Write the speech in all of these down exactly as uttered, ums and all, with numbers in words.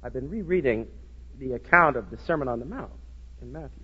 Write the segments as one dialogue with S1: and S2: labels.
S1: I've been rereading the account of the Sermon on the Mount in Matthew.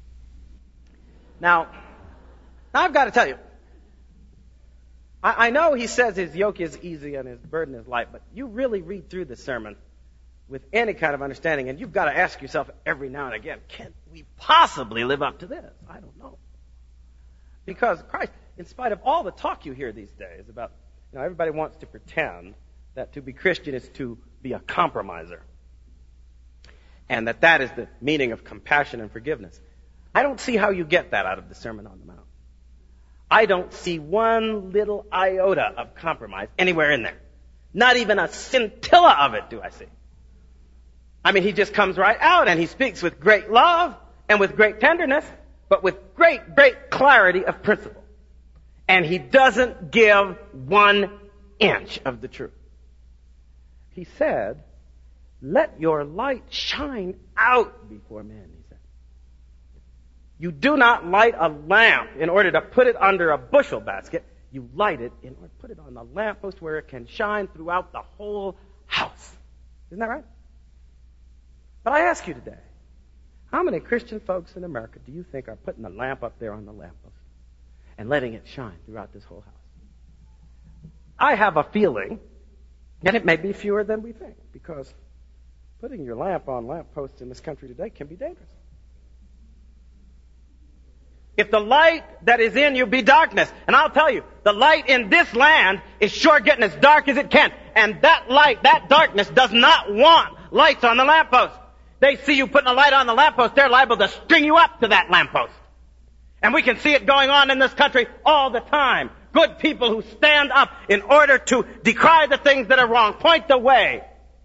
S1: Now, I've got to tell you, I, I know he says his yoke is easy and his burden is light, but you really read through the sermon with any kind of understanding, and you've got to ask yourself every now and again, can we possibly live up to this? I don't know. Because Christ, in spite of all the talk you hear these days about, you know, everybody wants to pretend that to be Christian is to be a compromiser. And that that is the meaning of compassion and forgiveness. I don't see how you get that out of the Sermon on the Mount. I don't see one little iota of compromise anywhere in there. Not even a scintilla of it do I see. I mean, he just comes right out and he speaks with great love and with great tenderness, but with great, great clarity of principle. And he doesn't give one inch of the truth. He said, let your light shine out before men, he said. You do not light a lamp in order to put it under a bushel basket. You light it in order to put it on the lamppost where it can shine throughout the whole house. Isn't that right? But I ask you today, how many Christian folks in America do you think are putting the lamp up there on the lamppost and letting it shine throughout this whole house? I have a feeling that it may be fewer than we think, because putting your lamp on lampposts in this country today can be dangerous. If the light that is in you be darkness, and I'll tell you, the light in this land is sure getting as dark as it can. And that light, that darkness does not want lights on the lamppost. They see you putting a light on the lamppost, they're liable to string you up to that lamppost. And we can see it going on in this country all the time. Good people who stand up in order to decry the things that are wrong, point the way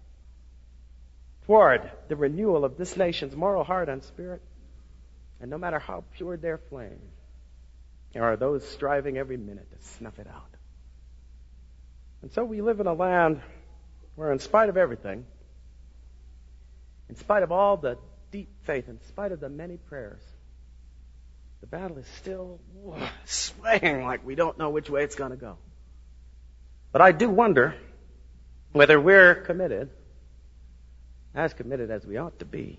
S1: toward the renewal of this nation's moral heart and spirit. And no matter how pure their flame, there are those striving every minute to snuff it out. And so we live in a land where, in spite of everything, in spite of all the deep faith, in spite of the many prayers, the battle is still swaying like we don't know which way it's going to go. But I do wonder whether we're committed, as committed as we ought to be,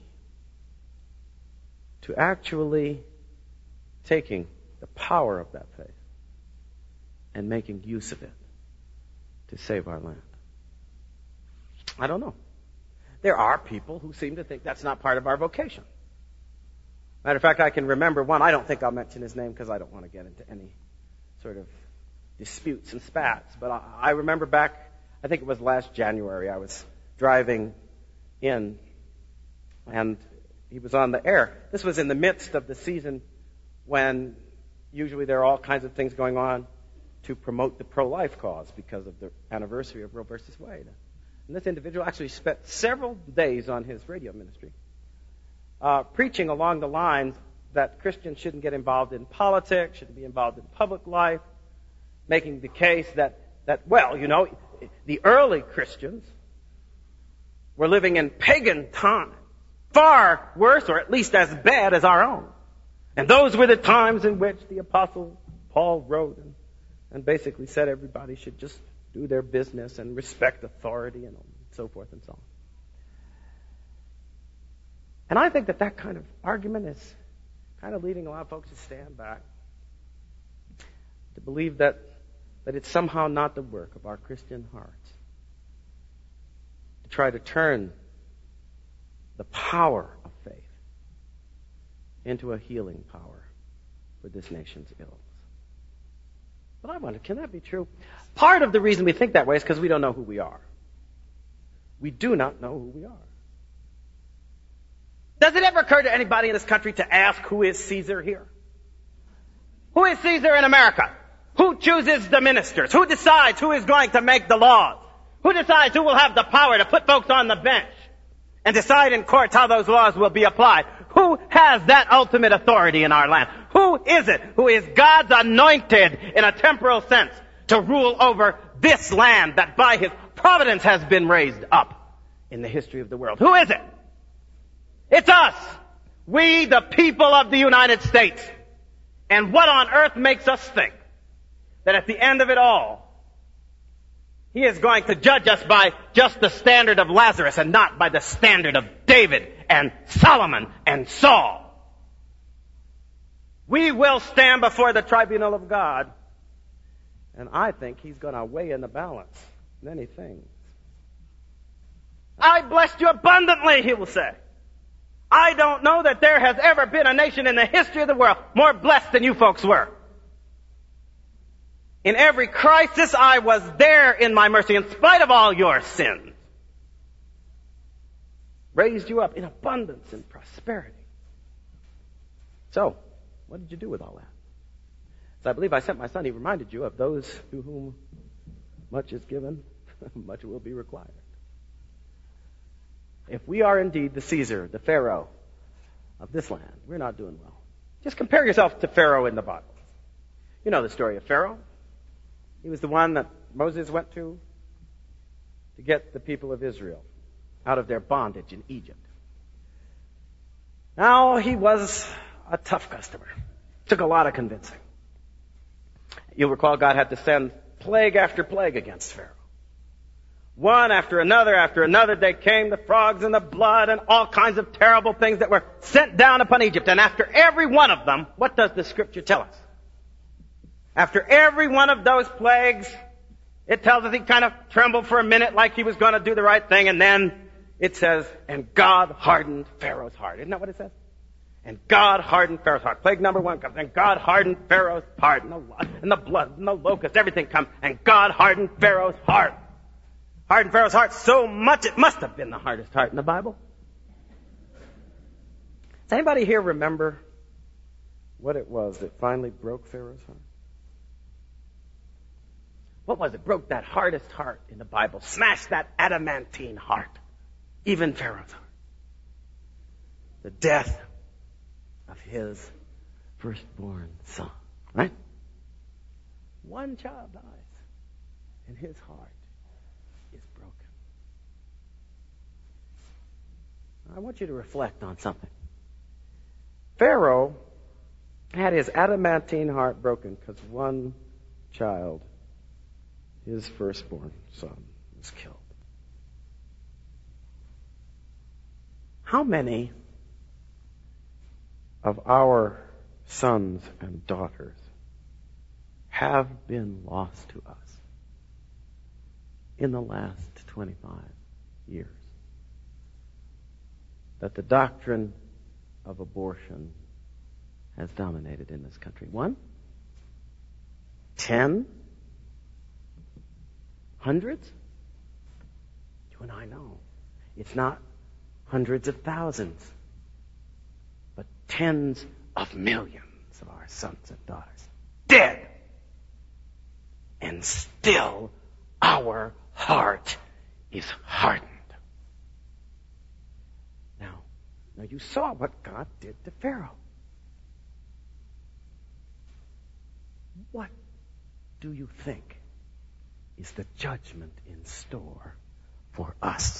S1: to actually taking the power of that faith and making use of it to save our land. I don't know. There are people who seem to think that's not part of our vocation. Matter of fact, I can remember one. I don't think I'll mention his name because I don't want to get into any sort of disputes and spats. But I, I remember back, I think it was last January, I was driving in and he was on the air. This was in the midst of the season when usually there are all kinds of things going on to promote the pro-life cause because of the anniversary of Roe versus Wade. And this individual actually spent several days on his radio ministry uh, preaching along the lines that Christians shouldn't get involved in politics, shouldn't be involved in public life, making the case that, that well, you know, the early Christians were living in pagan times, far worse or at least as bad as our own. And those were the times in which the Apostle Paul wrote and, and basically said everybody should just do their business and respect authority and so forth and so on. And I think that that kind of argument is kind of leading a lot of folks to stand back, to believe that, that it's somehow not the work of our Christian hearts to try to turn the power of faith into a healing power for this nation's ills. But I wonder, can that be true? Part of the reason we think that way is because we don't know who we are. We do not know who we are. Does it ever occur to anybody in this country to ask who is Caesar here? Who is Caesar in America? Who chooses the ministers? Who decides who is going to make the laws? Who decides who will have the power to put folks on the bench and decide in courts how those laws will be applied? Who has that ultimate authority in our land? Who is it who is God's anointed in a temporal sense to rule over this land that by his providence has been raised up in the history of the world? Who is it? It's us. We, the people of the United States. And what on earth makes us think that at the end of it all, He is going to judge us by just the standard of Lazarus and not by the standard of David and Solomon and Saul. We will stand before the tribunal of God, and I think he's going to weigh in the balance many things. I blessed you abundantly, he will say. I don't know that there has ever been a nation in the history of the world more blessed than you folks were. In every crisis, I was there in my mercy, in spite of all your sins. Raised you up in abundance and prosperity. So, what did you do with all that? As I believe I sent my son, he reminded you of those to whom much is given, much will be required. If we are indeed the Caesar, the Pharaoh of this land, we're not doing well. Just compare yourself to Pharaoh in the Bible. You know the story of Pharaoh. He was the one that Moses went to to get the people of Israel out of their bondage in Egypt. Now, he was a tough customer. Took a lot of convincing. You'll recall God had to send plague after plague against Pharaoh. One after another after another, they came, the frogs and the blood and all kinds of terrible things that were sent down upon Egypt. And after every one of them, what does the scripture tell us? After every one of those plagues, it tells us he kind of trembled for a minute like he was going to do the right thing. And then it says, and God hardened Pharaoh's heart. Isn't that what it says? And God hardened Pharaoh's heart. Plague number one comes, and God hardened Pharaoh's heart. And the, and the blood and the locust, everything comes. And God hardened Pharaoh's heart. Hardened Pharaoh's heart so much it must have been the hardest heart in the Bible. Does anybody here remember what it was that finally broke Pharaoh's heart? What was it? Broke that hardest heart in the Bible. Smashed that adamantine heart. Even Pharaoh's heart. The death of his firstborn son. Right? One child dies. And his heart is broken. I want you to reflect on something. Pharaoh had his adamantine heart broken because one child, his firstborn son, was killed. How many of our sons and daughters have been lost to us in the last twenty-five years? That the doctrine of abortion has dominated in this country. One? Ten? Hundreds? You and I know. It's not hundreds of thousands, but tens of millions of our sons and daughters dead. And still our heart is hardened. Now, now you saw what God did to Pharaoh. What do you think is the judgment in store for us?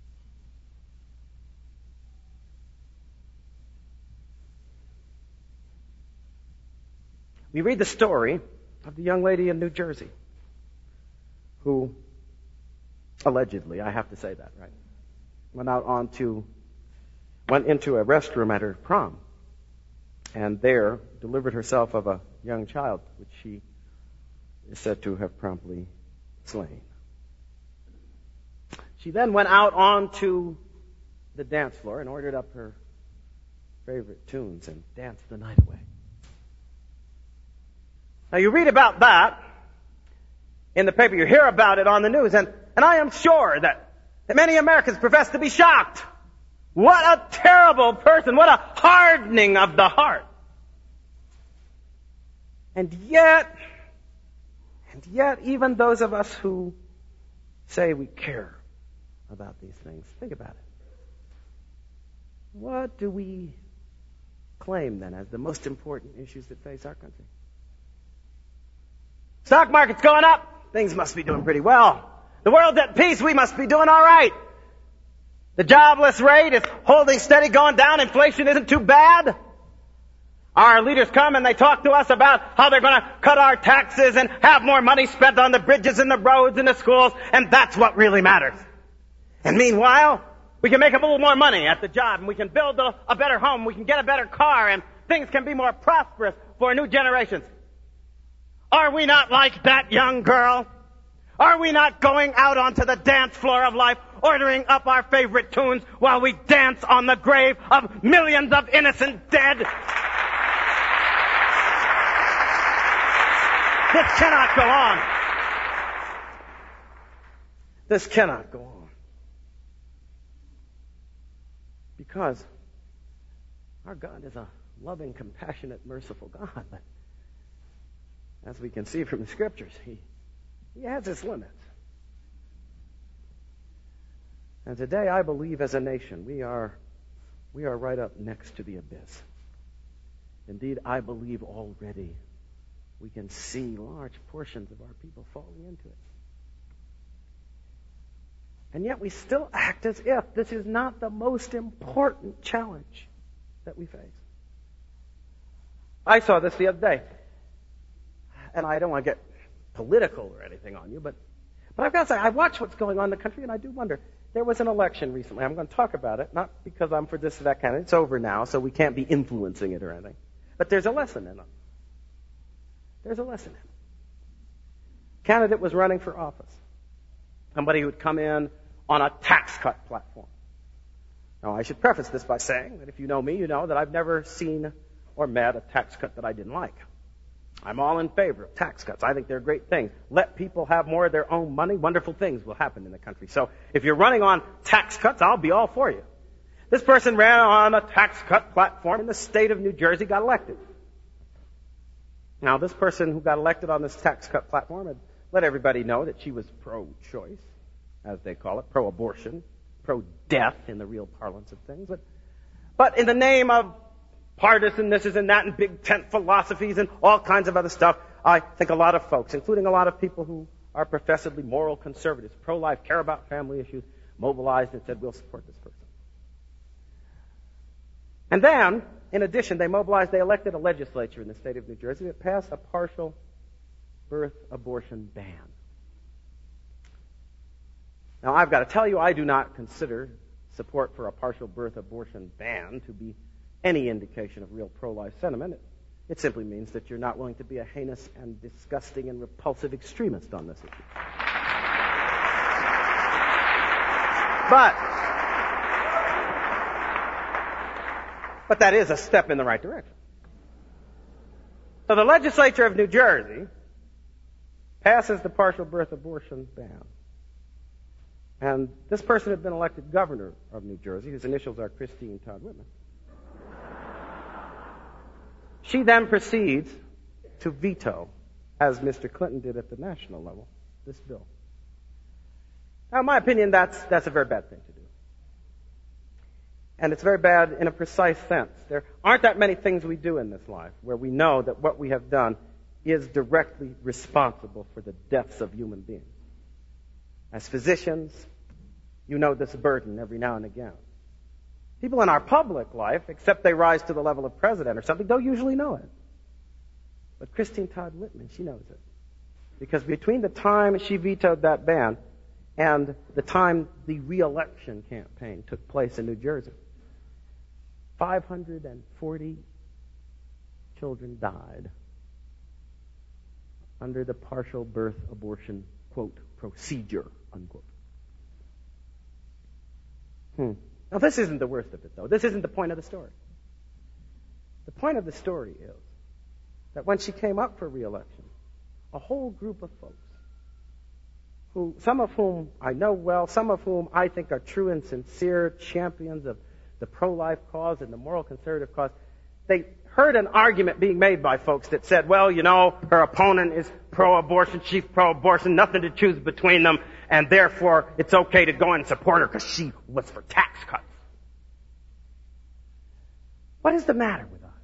S1: We read the story of the young lady in New Jersey who allegedly, I have to say that, right, went out onto, went into a restroom at her prom and there delivered herself of a young child, which she is said to have promptly slain. She then went out onto the dance floor and ordered up her favorite tunes and danced the night away. Now you read about that in the paper, you hear about it on the news, and, and I am sure that, that many Americans profess to be shocked. What a terrible person, what a hardening of the heart. And yet, and yet, even those of us who say we care about these things, think about it. What do we claim then as the most important issues that face our country? Stock market's going up. Things must be doing pretty well. The world's at peace. We must be doing all right. The jobless rate is holding steady, going down. Inflation isn't too bad. Our leaders come and they talk to us about how they're going to cut our taxes and have more money spent on the bridges and the roads and the schools, and that's what really matters. And meanwhile, we can make a little more money at the job, and we can build a, a better home, we can get a better car, and things can be more prosperous for new generations. Are we not like that young girl? Are we not going out onto the dance floor of life, ordering up our favorite tunes while we dance on the grave of millions of innocent dead? This cannot go on. This cannot go on. Because our God is a loving, compassionate, merciful God. But as we can see from the Scriptures, He, he has His limits. And today, I believe as a nation, we are, we are right up next to the abyss. Indeed, I believe already we can see large portions of our people falling into it. And yet we still act as if this is not the most important challenge that we face. I saw this the other day. And I don't want to get political or anything on you, but, but I've got to say, I watch what's going on in the country, and I do wonder. There was an election recently. I'm going to talk about it, not because I'm for this or that candidate. It's over now, so we can't be influencing it or anything. But there's a lesson in it. There's a lesson in it. Candidate was running for office. Somebody who would come in on a tax cut platform. Now, I should preface this by saying that if you know me, you know that I've never seen or met a tax cut that I didn't like. I'm all in favor of tax cuts. I think they're great things. Let people have more of their own money. Wonderful things will happen in the country. So if you're running on tax cuts, I'll be all for you. This person ran on a tax cut platform in the state of New Jersey, got elected. Now, this person who got elected on this tax cut platform had let everybody know that she was pro-choice, as they call it, pro-abortion, pro-death in the real parlance of things. But, but in the name of partisan this and that and big tent philosophies and all kinds of other stuff, I think a lot of folks, including a lot of people who are professedly moral conservatives, pro-life, care about family issues, mobilized and said, we'll support this person. And then, in addition, they mobilized, they elected a legislature in the state of New Jersey that passed a partial birth abortion ban. Now, I've got to tell you, I do not consider support for a partial birth abortion ban to be any indication of real pro-life sentiment. It, it simply means that you're not willing to be a heinous and disgusting and repulsive extremist on this issue. But, but that is a step in the right direction. So the legislature of New Jersey passes the partial birth abortion ban. And this person had been elected governor of New Jersey, whose initials are Christine Todd Whitman. She then proceeds to veto, as Mister Clinton did at the national level, this bill. Now, in my opinion, that's, that's a very bad thing to do. And it's very bad in a precise sense. There aren't that many things we do in this life where we know that what we have done is directly responsible for the deaths of human beings. As physicians, you know this burden every now and again. People in our public life, except they rise to the level of president or something, don't usually know it. But Christine Todd Whitman, she knows it. Because between the time she vetoed that ban and the time the re-election campaign took place in New Jersey, five hundred forty children died under the partial birth abortion, quote, procedure, unquote. Hmm. Now, this isn't the worst of it, though. This isn't the point of the story. The point of the story is that when she came up for re-election, a whole group of folks, who, some of whom I know well, some of whom I think are true and sincere champions of the pro-life cause and the moral conservative cause, they heard an argument being made by folks that said, well, you know, her opponent is pro-abortion, she's pro-abortion, nothing to choose between them, and therefore it's okay to go and support her because she was for tax cuts. What is the matter with us?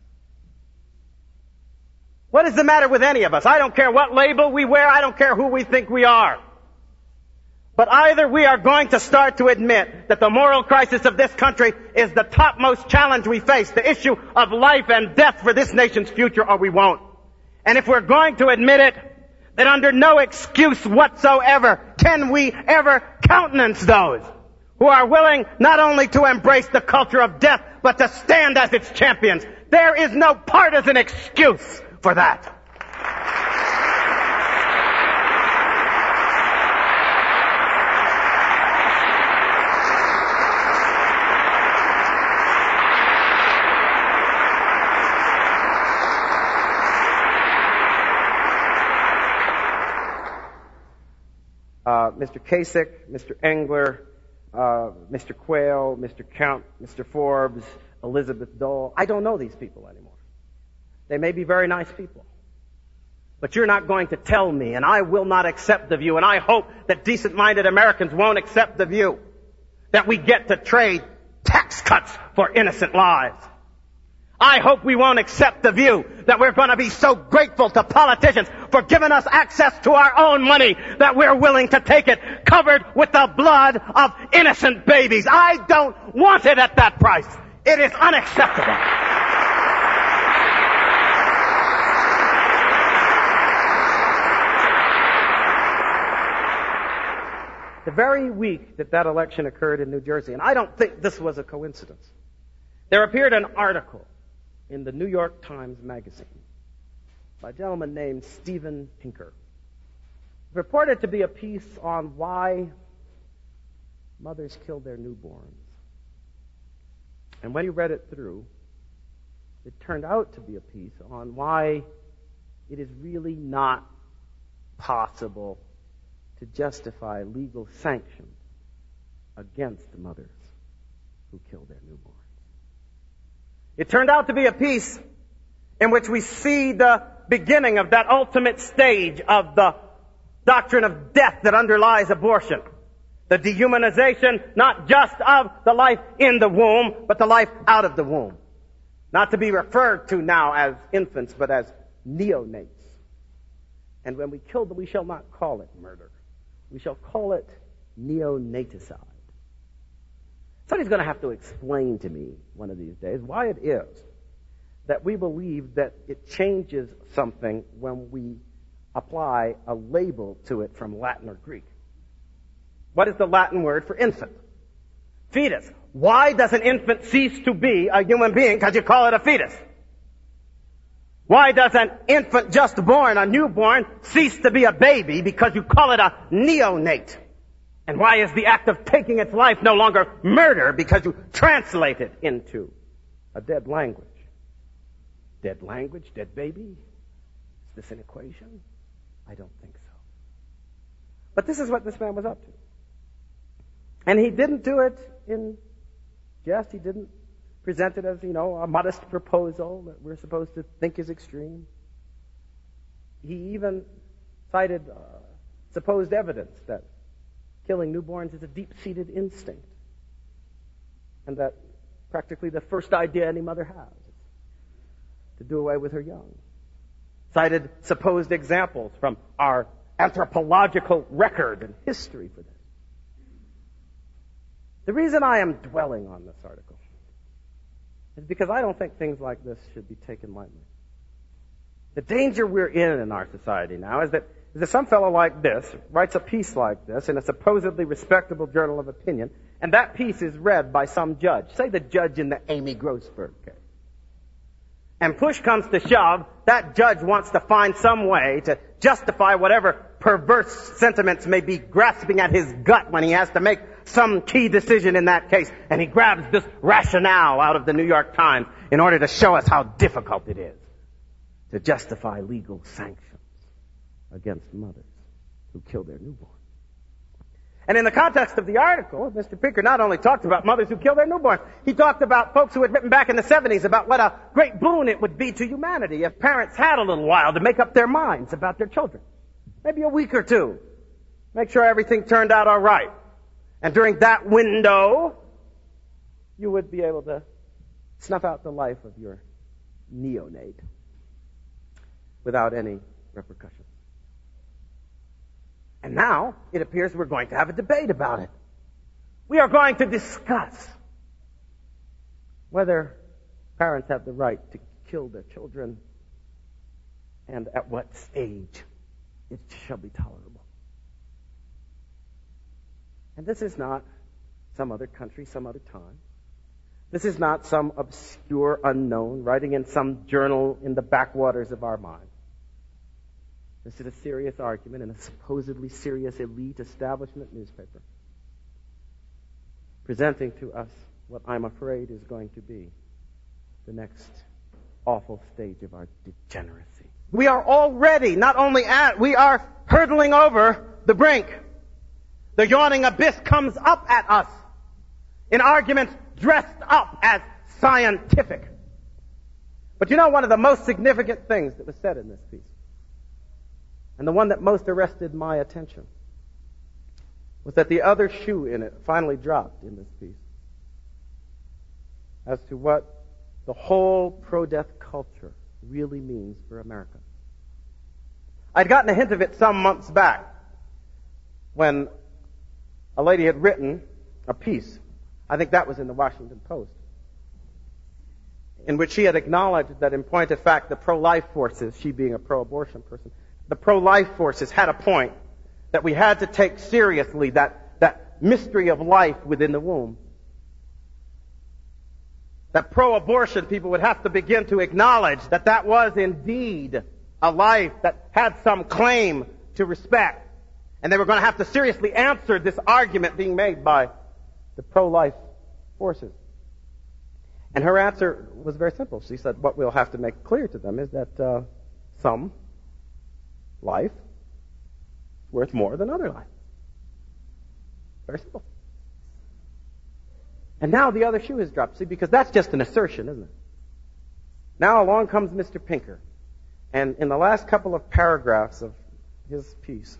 S1: What is the matter with any of us? I don't care what label we wear, I don't care who we think we are. But either we are going to start to admit that the moral crisis of this country is the topmost challenge we face, the issue of life and death for this nation's future, or we won't. And if we're going to admit it, then under no excuse whatsoever can we ever countenance those who are willing not only to embrace the culture of death, but to stand as its champions. There is no partisan excuse for that. Uh, Mister Kasich, Mister Engler, uh, Mister Quayle, Mister Count, Mister Forbes, Elizabeth Dole. I don't know these people anymore. They may be very nice people. But you're not going to tell me, and I will not accept the view, and I hope that decent-minded Americans won't accept the view that we get to trade tax cuts for innocent lives. I hope we won't accept the view that we're going to be so grateful to politicians for giving us access to our own money that we're willing to take it covered with the blood of innocent babies. I don't want it at that price. It is unacceptable. The very week that that election occurred in New Jersey, and I don't think this was a coincidence, there appeared an article in the New York Times Magazine by a gentleman named Steven Pinker. It purported to be a piece on why mothers killed their newborns. And when he read it through, it turned out to be a piece on why it is really not possible to justify legal sanction against mothers who kill their newborns. It turned out to be a piece in which we see the beginning of that ultimate stage of the doctrine of death that underlies abortion. The dehumanization not just of the life in the womb, but the life out of the womb. Not to be referred to now as infants, but as neonates. And when we kill them, we shall not call it murder. We shall call it neonaticide. Somebody's going to have to explain to me one of these days why it is that we believe that it changes something when we apply a label to it from Latin or Greek. What is the Latin word for infant? Fetus. Why does an infant cease to be a human being because you call it a fetus? Why does an infant just born, a newborn, cease to be a baby because you call it a neonate? And why is the act of taking its life no longer murder because you translate it into a dead language? Dead language, dead baby? Is this an equation? I don't think so. But this is what this man was up to. And he didn't do it in jest. He didn't present it as, you know, a modest proposal that we're supposed to think is extreme. He even cited uh, supposed evidence that killing newborns is a deep-seated instinct, and that practically the first idea any mother has is to do away with her young. Cited supposed examples from our anthropological record and history for this. The reason I am dwelling on this article is because I don't think things like this should be taken lightly. The danger we're in in our society now is that, is that some fellow like this writes a piece like this in a supposedly respectable journal of opinion, and that piece is read by some judge, say the judge in the Amy Grossberg case. And push comes to shove, that judge wants to find some way to justify whatever perverse sentiments may be grasping at his gut when he has to make some key decision in that case. And he grabs this rationale out of the New York Times in order to show us how difficult it is to justify legal sanctions against mothers who kill their newborn. And in the context of the article, Mister Pinker not only talked about mothers who kill their newborns, he talked about folks who had written back in the seventies about what a great boon it would be to humanity if parents had a little while to make up their minds about their children. Maybe a week or two. Make sure everything turned out all right. And during that window, you would be able to snuff out the life of your neonate without any repercussions. And now it appears we're going to have a debate about it. We are going to discuss whether parents have the right to kill their children and at what stage it shall be tolerable. And this is not some other country, some other time. This is not some obscure unknown writing in some journal in the backwaters of our mind. This is a serious argument in a supposedly serious elite establishment newspaper, presenting to us what I'm afraid is going to be the next awful stage of our degeneracy. We are already not only at, we are hurtling over the brink. The yawning abyss comes up at us in arguments dressed up as scientific. But you know, one of the most significant things that was said in this piece, and the one that most arrested my attention, was that the other shoe in it finally dropped in this piece as to what the whole pro-death culture really means for America. I'd gotten a hint of it some months back when a lady had written a piece, I think that was in the Washington Post, in which she had acknowledged that in point of fact the pro-life forces, she being a pro-abortion person, the pro-life forces had a point that we had to take seriously that, that mystery of life within the womb. That pro-abortion people would have to begin to acknowledge that that was indeed a life that had some claim to respect. And they were going to have to seriously answer this argument being made by the pro-life forces. And her answer was very simple. She said, what we'll have to make clear to them is that uh, some life is worth more than other life. Very simple. And now the other shoe has dropped. See, because that's just an assertion, isn't it? Now along comes Mister Pinker. And in the last couple of paragraphs of his piece,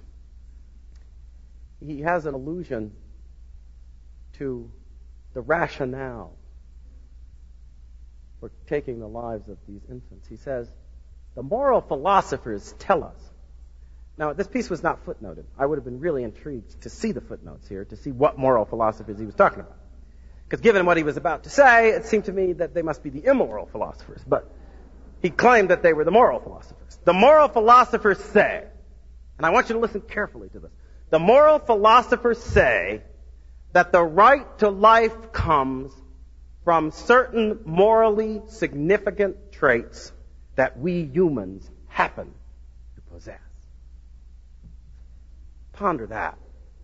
S1: he has an allusion to the rationale for taking the lives of these infants. He says, the moral philosophers tell us. Now, this piece was not footnoted. I would have been really intrigued to see the footnotes here, to see what moral philosophers he was talking about. Because given what he was about to say, it seemed to me that they must be the immoral philosophers. But he claimed that they were the moral philosophers. The moral philosophers say, and I want you to listen carefully to this, the moral philosophers say that the right to life comes from certain morally significant traits that we humans happen to possess. Ponder that.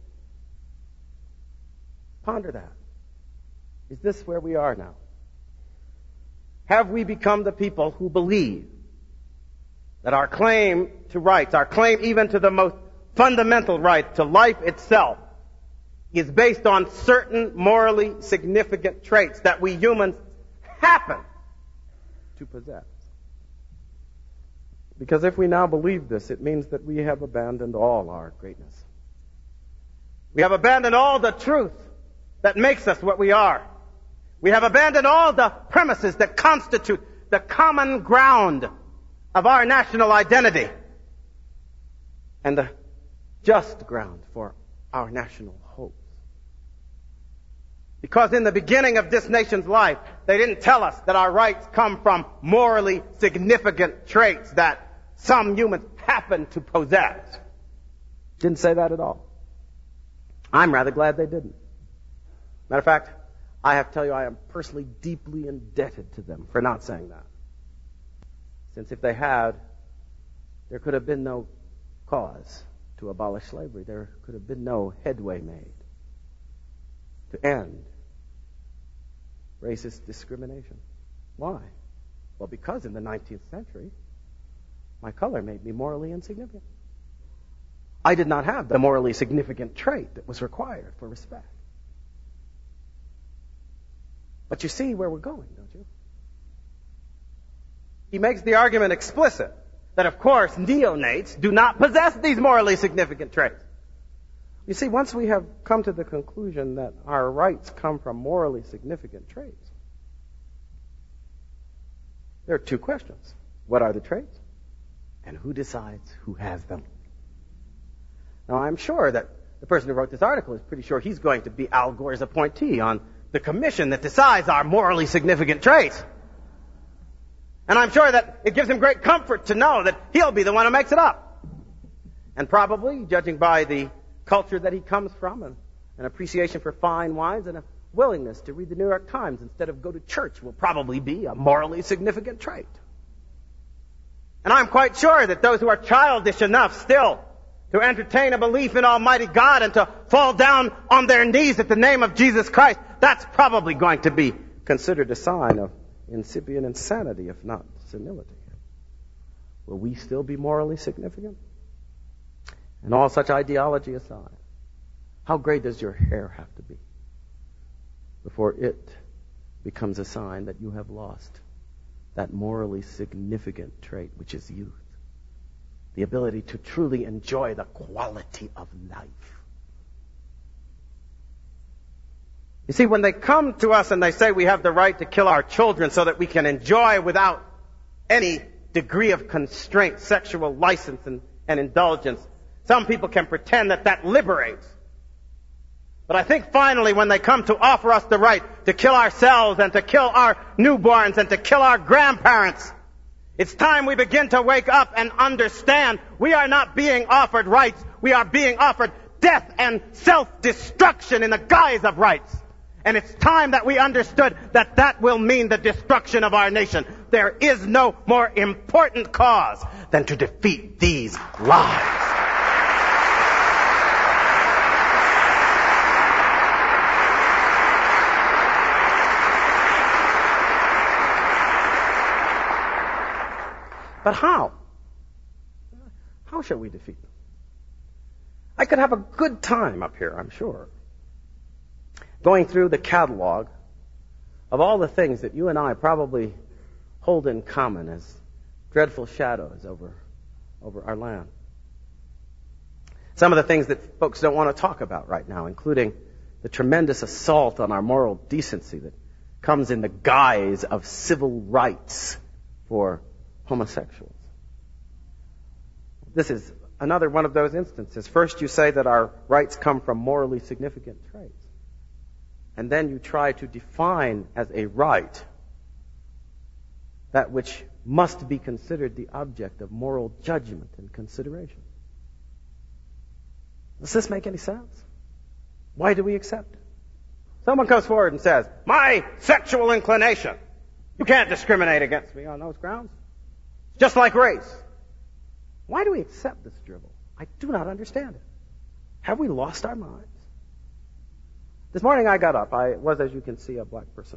S1: Ponder that. Is this where we are now? Have we become the people who believe that our claim to rights, our claim even to the most fundamental right to life itself, is based on certain morally significant traits that we humans happen to possess? Because if we now believe this, it means that we have abandoned all our greatness. We have abandoned all the truth that makes us what we are. We have abandoned all the premises that constitute the common ground of our national identity and the just ground for our national hopes. Because in the beginning of this nation's life, they didn't tell us that our rights come from morally significant traits that some humans happen to possess. Didn't say that at all. I'm rather glad they didn't. Matter of fact, I have to tell you, I am personally deeply indebted to them for not saying that. Since if they had, there could have been no cause to abolish slavery. There could have been no headway made to end racist discrimination. Why? Well, because in the nineteenth century, my color made me morally insignificant. I did not have the morally significant trait that was required for respect. But you see where we're going, don't you? He makes the argument explicit that, of course, neonates do not possess these morally significant traits. You see, once we have come to the conclusion that our rights come from morally significant traits, there are two questions. What are the traits? And who decides who has them? Now, I'm sure that the person who wrote this article is pretty sure he's going to be Al Gore's appointee on the commission that decides our morally significant traits. And I'm sure that it gives him great comfort to know that he'll be the one who makes it up. And probably, judging by the culture that he comes from, and an appreciation for fine wines, and a willingness to read the New York Times instead of go to church will probably be a morally significant trait. And I'm quite sure that those who are childish enough still to entertain a belief in Almighty God and to fall down on their knees at the name of Jesus Christ, that's probably going to be considered a sign of incipient insanity, if not senility. Will we still be morally significant? And all such ideology aside, how gray does your hair have to be before it becomes a sign that you have lost that morally significant trait, which is youth? The ability to truly enjoy the quality of life. You see, when they come to us and they say we have the right to kill our children so that we can enjoy without any degree of constraint, sexual license and, and indulgence, some people can pretend that that liberates. But I think finally when they come to offer us the right to kill ourselves and to kill our newborns and to kill our grandparents, it's time we begin to wake up and understand we are not being offered rights. We are being offered death and self-destruction in the guise of rights. And it's time that we understood that that will mean the destruction of our nation. There is no more important cause than to defeat these lies. But how? How shall we defeat them? I could have a good time up here, I'm sure, going through the catalog of all the things that you and I probably hold in common as dreadful shadows over, over our land. Some of the things that folks don't want to talk about right now, including the tremendous assault on our moral decency that comes in the guise of civil rights for homosexuals. This is another one of those instances. First you say that our rights come from morally significant traits. And then you try to define as a right that which must be considered the object of moral judgment and consideration. Does this make any sense? Why do we accept it? Someone comes forward and says, my sexual inclination. You can't discriminate against me on those grounds. Just like race. Why do we accept this dribble? I do not understand it. Have we lost our minds? This morning I got up. I was, as you can see, a black person.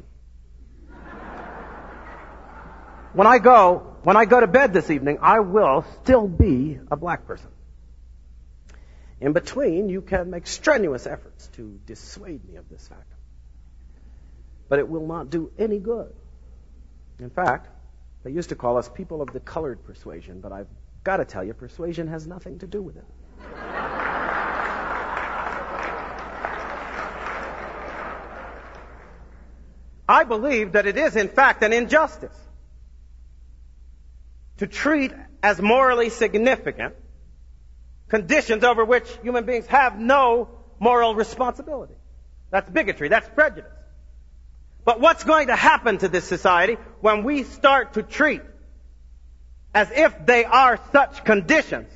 S1: When I go, when I go to bed this evening, I will still be a black person. In between, you can make strenuous efforts to dissuade me of this fact. But it will not do any good. In fact, they used to call us people of the colored persuasion, but I've got to tell you, persuasion has nothing to do with it. I believe that it is, in fact, an injustice to treat as morally significant conditions over which human beings have no moral responsibility. That's bigotry. That's prejudice. But what's going to happen to this society when we start to treat as if they are such conditions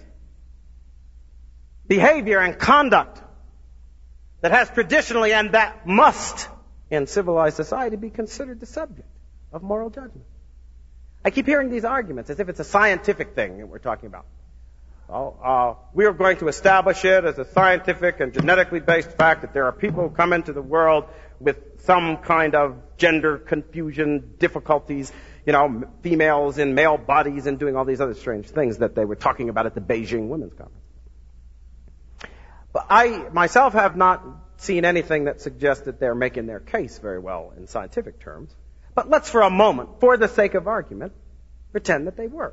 S1: behavior and conduct that has traditionally and that must in civilized society be considered the subject of moral judgment? I keep hearing these arguments as if it's a scientific thing that we're talking about. Well, uh, we are going to establish it as a scientific and genetically based fact that there are people who come into the world with some kind of gender confusion, difficulties, you know, females in male bodies and doing all these other strange things that they were talking about at the Beijing Women's Conference. But I myself have not seen anything that suggests that they're making their case very well in scientific terms. But let's for a moment, for the sake of argument, pretend that they were.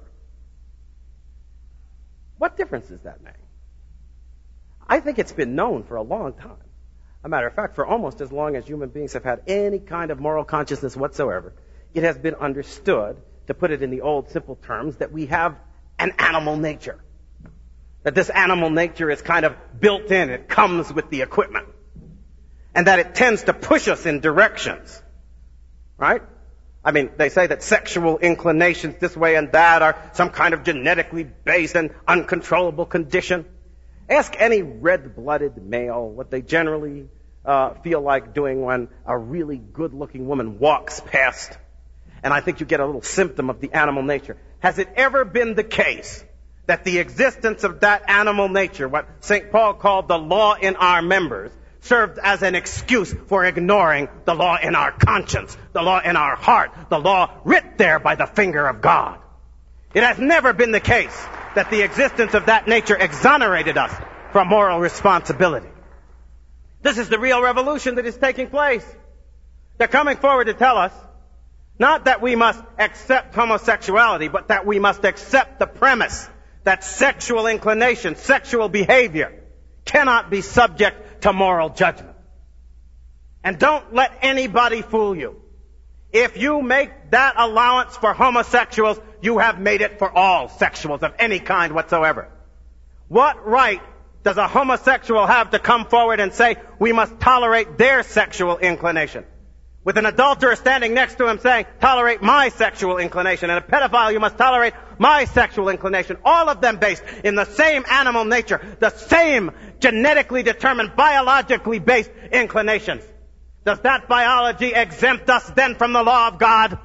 S1: What difference does that make? I think it's been known for a long time. A matter of fact, for almost as long as human beings have had any kind of moral consciousness whatsoever, it has been understood, to put it in the old simple terms, that we have an animal nature. that this animal nature is kind of built in. It comes with the equipment. And that it tends to push us in directions. Right? I mean, they say that sexual inclinations this way and that are some kind of genetically based and uncontrollable condition. Ask any red-blooded male what they generally uh, feel like doing when a really good-looking woman walks past. And I think you get a little symptom of the animal nature. Has it ever been the case that the existence of that animal nature, what Saint Paul called the law in our members, served as an excuse for ignoring the law in our conscience, the law in our heart, the law writ there by the finger of God? It has never been the case that the existence of that nature exonerated us from moral responsibility. This is the real revolution that is taking place. They're coming forward to tell us not that we must accept homosexuality, but that we must accept the premise that sexual inclination, sexual behavior cannot be subject to moral judgment. And don't let anybody fool you. If you make that allowance for homosexuals, you have made it for all sexuals of any kind whatsoever. What right does a homosexual have to come forward and say, we must tolerate their sexual inclination? With an adulterer standing next to him saying, tolerate my sexual inclination. And a pedophile, you must tolerate my sexual inclination. All of them based in the same animal nature, the same genetically determined, biologically based inclinations. Does that biology exempt us then from the law of God?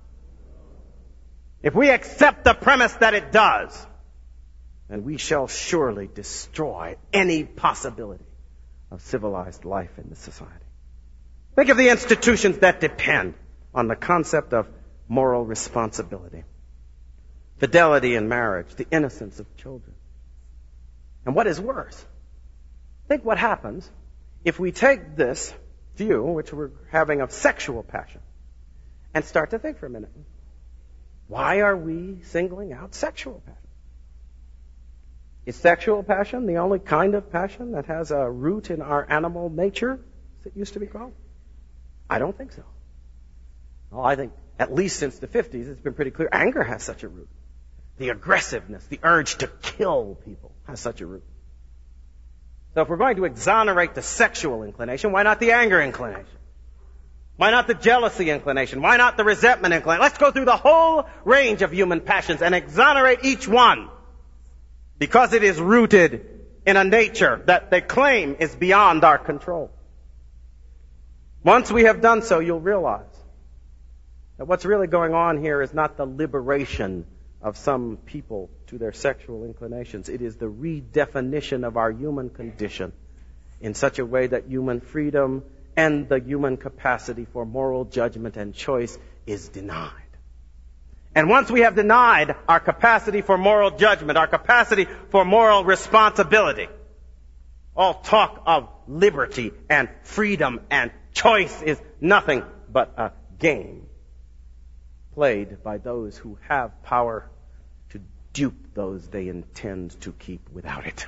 S1: If we accept the premise that it does, then we shall surely destroy any possibility of civilized life in this society. Think of the institutions that depend on the concept of moral responsibility. Fidelity in marriage, the innocence of children. And what is worse, think what happens if we take this view, which we're having of sexual passion, and start to think for a minute. Why are we singling out sexual passion? Is sexual passion the only kind of passion that has a root in our animal nature, as it used to be called? I don't think so. Well, I think at least since the fifties, it's been pretty clear anger has such a root. The aggressiveness, the urge to kill people has such a root. So if we're going to exonerate the sexual inclination, why not the anger inclination? Why not the jealousy inclination? Why not the resentment inclination? Let's go through the whole range of human passions and exonerate each one, because it is rooted in a nature that they claim is beyond our control. Once we have done so, you'll realize that what's really going on here is not the liberation of some people to their sexual inclinations. It is the redefinition of our human condition in such a way that human freedom and the human capacity for moral judgment and choice is denied. And once we have denied our capacity for moral judgment, our capacity for moral responsibility, all talk of liberty and freedom and choice is nothing but a game played by those who have power to dupe those they intend to keep without it.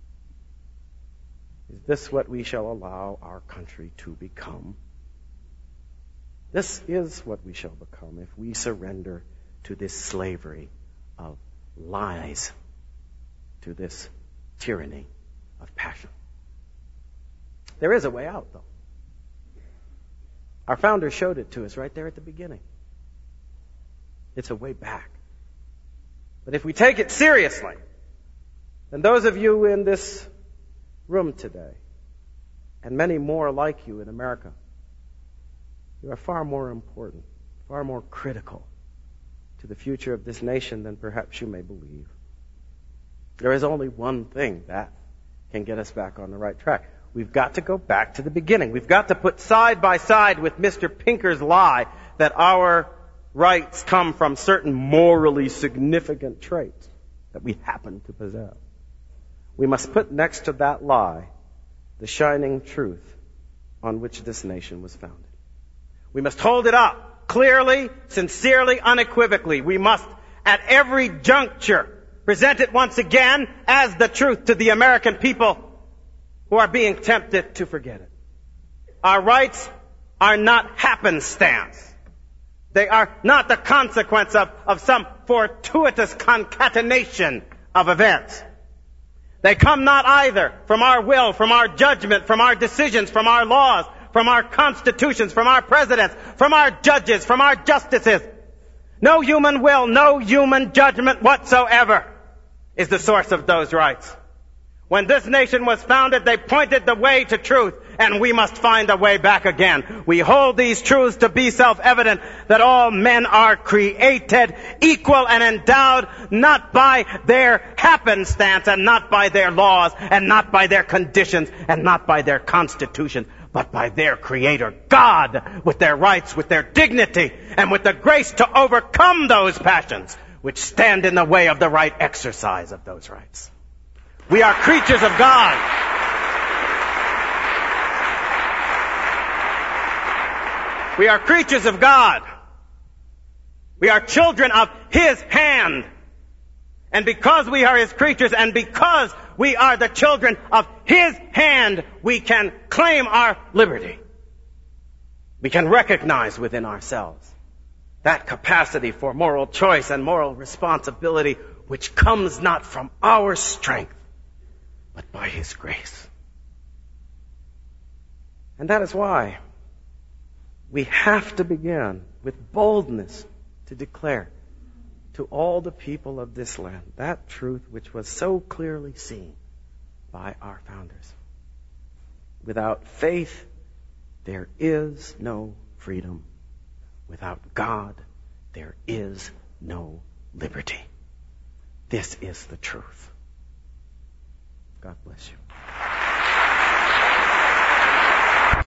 S1: Is this what we shall allow our country to become? This is what we shall become if we surrender to this slavery of lies, to this tyranny of passion. There is a way out, though. Our founders showed it to us right there at the beginning. It's a way back. But if we take it seriously, then those of you in this room today, and many more like you in America, you are far more important, far more critical to the future of this nation than perhaps you may believe. There is only one thing that can get us back on the right track. We've got to go back to the beginning. We've got to put side by side with Mister Pinker's lie that our rights come from certain morally significant traits that we happen to possess. We must put next to that lie the shining truth on which this nation was founded. We must hold it up clearly, sincerely, unequivocally. We must, at every juncture, present it once again as the truth to the American people who are being tempted to forget it. Our rights are not happenstance. They are not the consequence of, of some fortuitous concatenation of events. They come not either from our will, from our judgment, from our decisions, from our laws, from our constitutions, from our presidents, from our judges, from our justices. No human will, no human judgment whatsoever is the source of those rights. When this nation was founded, they pointed the way to truth, and we must find a way back again. We hold these truths to be self-evident, that all men are created equal and endowed not by their happenstance, and not by their laws, and not by their conditions, and not by their constitution, but by their Creator, God, with their rights, with their dignity, and with the grace to overcome those passions which stand in the way of the right exercise of those rights. We are creatures of God. We are creatures of God. We are children of His hand. And because we are His creatures, and because we are the children of His hand, we can claim our liberty. We can recognize within ourselves that capacity for moral choice and moral responsibility which comes not from our strength, but by His grace. And that is why we have to begin with boldness to declare to all the people of this land that truth which was so clearly seen by our founders. Without faith, there is no freedom. Without God, there is no liberty. This is the truth. God bless you.